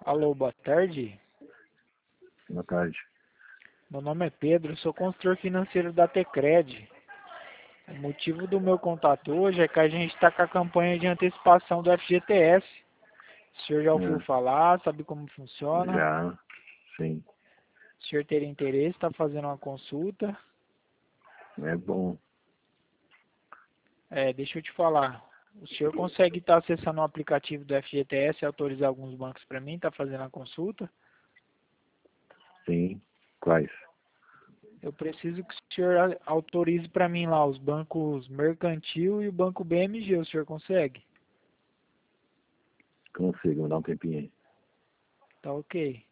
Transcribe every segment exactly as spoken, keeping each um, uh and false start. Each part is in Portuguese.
Alô, boa tarde. Boa tarde. Meu nome é Pedro, sou consultor financeiro da Tecred. O motivo do meu contato hoje é que a gente está com a campanha de antecipação do F G T S. O senhor já ouviu Ah, falar, sabe como funciona? já, sim. O senhor teria interesse, está fazendo uma consulta. É bom. É, deixa eu te falar. O senhor consegue estar acessando o aplicativo do F G T S e autorizar alguns bancos para mim, está fazendo a consulta? Sim. Quais? Eu preciso que o senhor a- autorize para mim lá os bancos Mercantil e o banco B M G. O senhor consegue? Consigo, me dá um tempinho aí. Tá ok.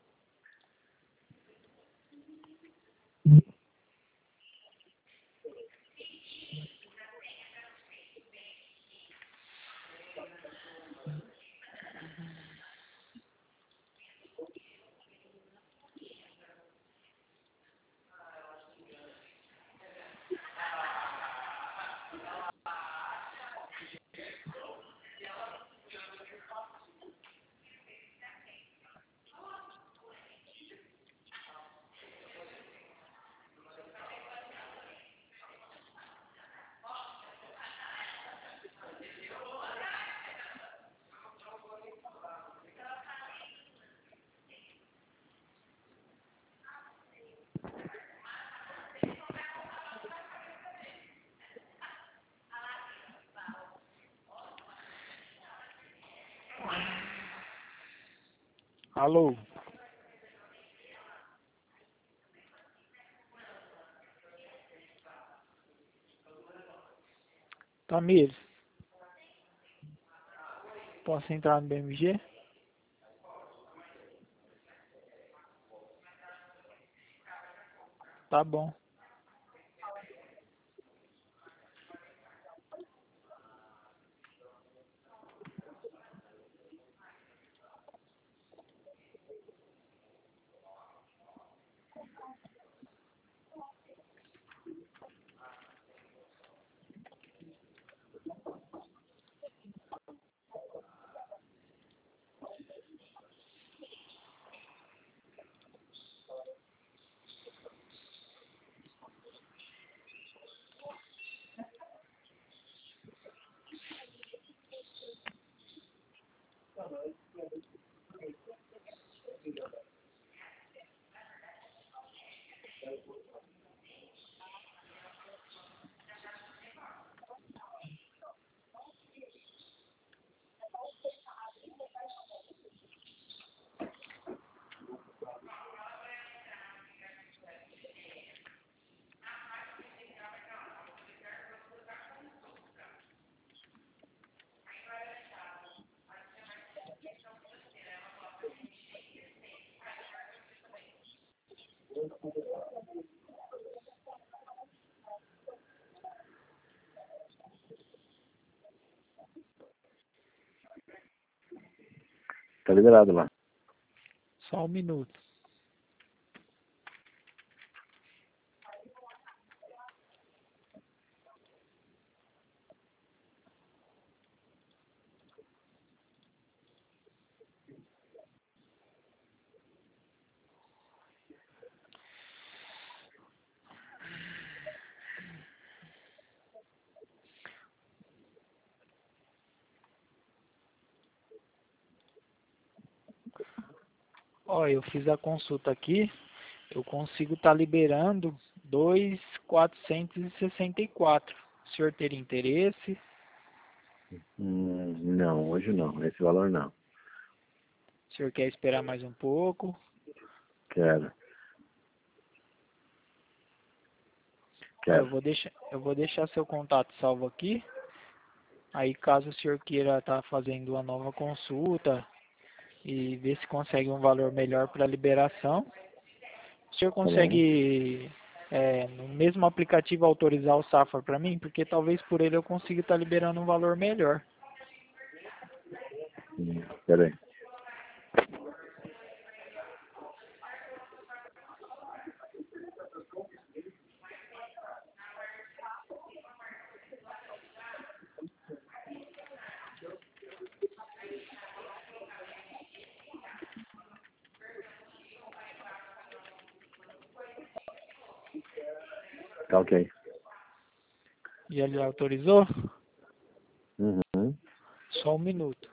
Alô? Tamires, posso entrar no B M G? Tá bom. Tá liberado lá. Só um minuto. Ó, eu fiz a consulta aqui. Eu consigo estar liberando dois mil quatrocentos e sessenta e quatro. O senhor teria interesse? Hum, não, hoje não. Esse valor não. O senhor quer esperar mais um pouco? Quero. Ó, eu Quero. vou deixar, eu vou deixar seu contato salvo aqui. Aí caso o senhor queira estar fazendo uma nova consulta e ver se consegue um valor melhor para liberação, o senhor Tá bom? consegue é, no mesmo aplicativo autorizar o Safra para mim? Porque talvez por ele eu consiga estar liberando um valor melhor. Hum, pera aí. Tá ok. E ele autorizou? Uhum. Só um minuto.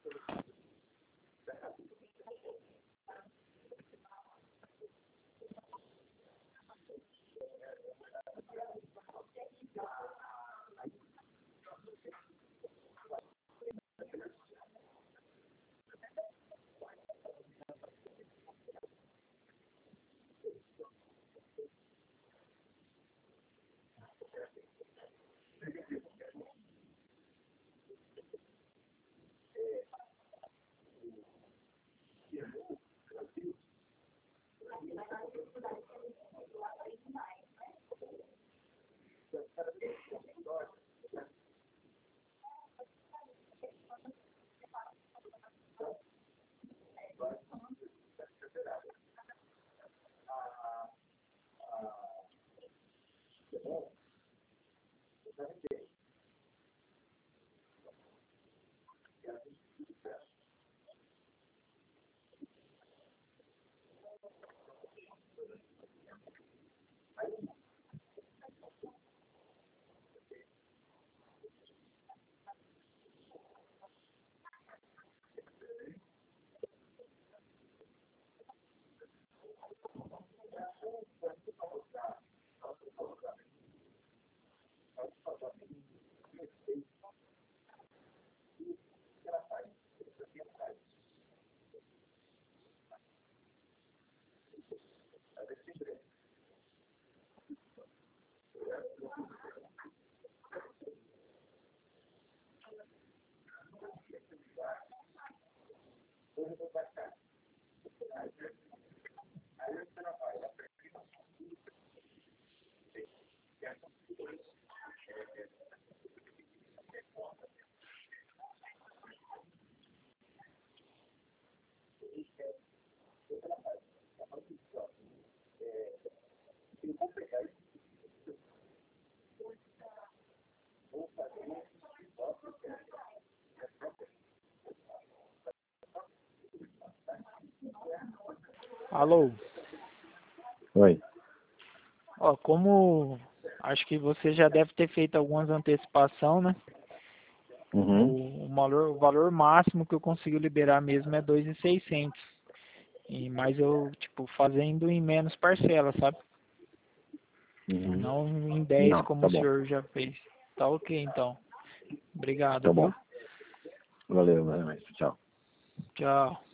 Alô? Oi. Ó, como acho que você já deve ter feito algumas antecipações, né? Uhum. O, o, valor, o valor máximo que eu consigo liberar mesmo é dois mil e seiscentos. E, mas eu, tipo, fazendo em menos parcelas, sabe? Uhum. Não em dez Não, como tá o bom. senhor já fez. Tá ok, então. Obrigado, Tá bom. viu? Valeu, valeu, tchau. Tchau.